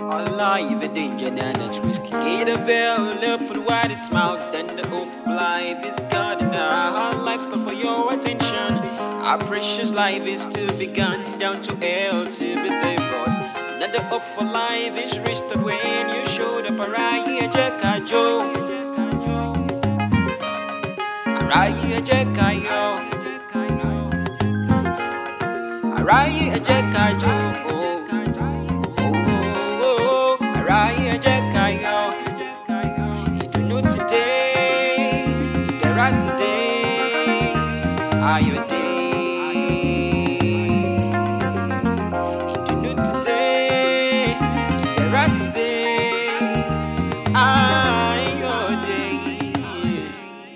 Alive, a danger and it's risky. Get a veil, open wide its mouth, and the hope of life is God. Our life's called for your attention. Our precious life is to be gone down to hell to be devoured. Another hope for life is restored when you showed up. Arai Jeka Joe, Arai Jeka Yo, Arai Jeka Joe. Arai Jeka Yo, you do know today, there are today, are you day? You do know today, there are today, are your day.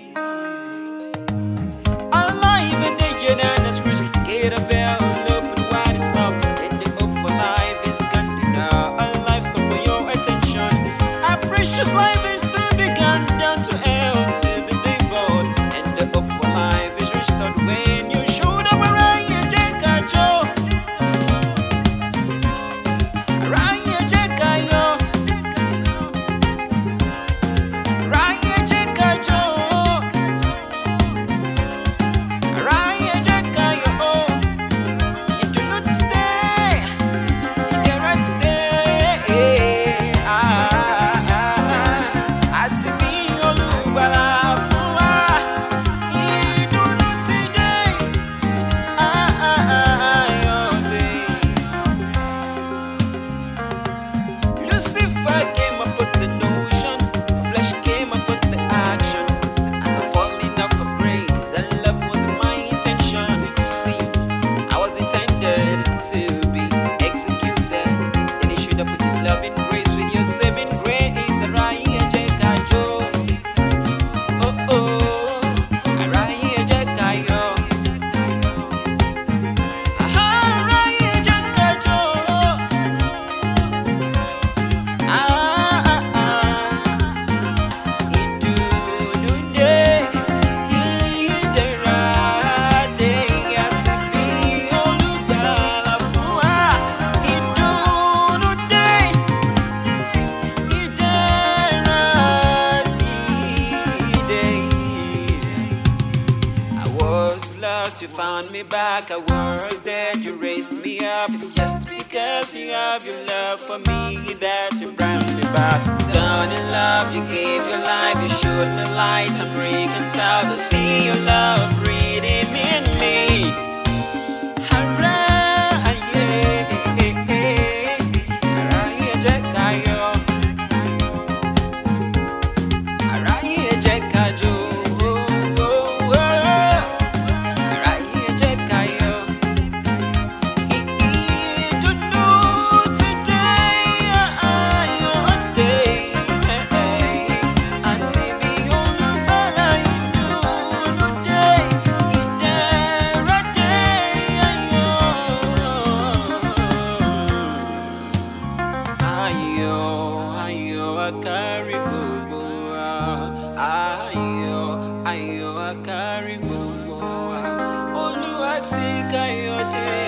Alive and danger and that's risk, get a bell, open wide its mouth, and the hope for life is gone now. Precious life is to be gone down to hell to be devoured, and the hope for life is restored when you showed up. Arai Jeka Joe, Arai Jeka Yo, Arai Jeka Joe, Arai Jeka Yo. You do not stay, you right today. Lucifer came up with the notion, flesh came up with the action, and the falling off of grace and love wasn't my intention. See, I was intended to be executed, then you should have put your loving grace with your saving grace. Arai Jeka Joe, oh oh, Arai Jeka Yo, Arai Jeka Joe. You found me back, I was dead, you raised me up. It's just because you have your love for me that you brought me back. Done in love, you gave your life, you showed me light. I'm reconciled to see your love reading in me. Arai Jeka Yo, Arai Jeka Joe. Akari bubu, ayo akari bubu, Oluwati kayote.